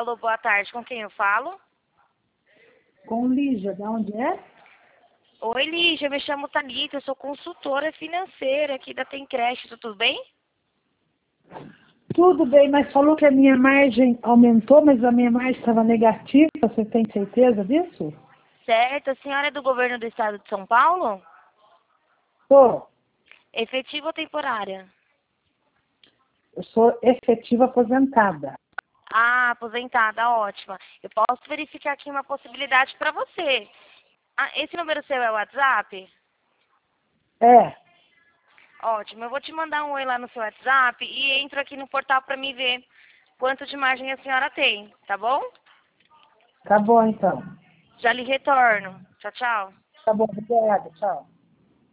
Alô, boa tarde. Com quem eu falo? Com Lígia, de onde é? Oi, Lígia. Eu me chamo Thalita. Eu sou consultora financeira aqui da Tem Crédito. Tudo bem? Tudo bem, mas falou que a minha margem aumentou, mas a minha margem estava negativa. Você tem certeza disso? Certo. A senhora é do governo do estado de São Paulo? Sou. Efetiva ou temporária? Eu sou efetiva aposentada. Ah, aposentada. Ótima. Eu posso verificar aqui uma possibilidade para você. Ah, esse número seu é o WhatsApp? É, Ótimo. Eu vou te mandar um oi lá no seu WhatsApp e entro aqui no portal para me ver quanto de margem a senhora tem, tá bom? tá bom então. Já lhe retorno. Tchau, tchau. Tá bom, obrigada, tchau.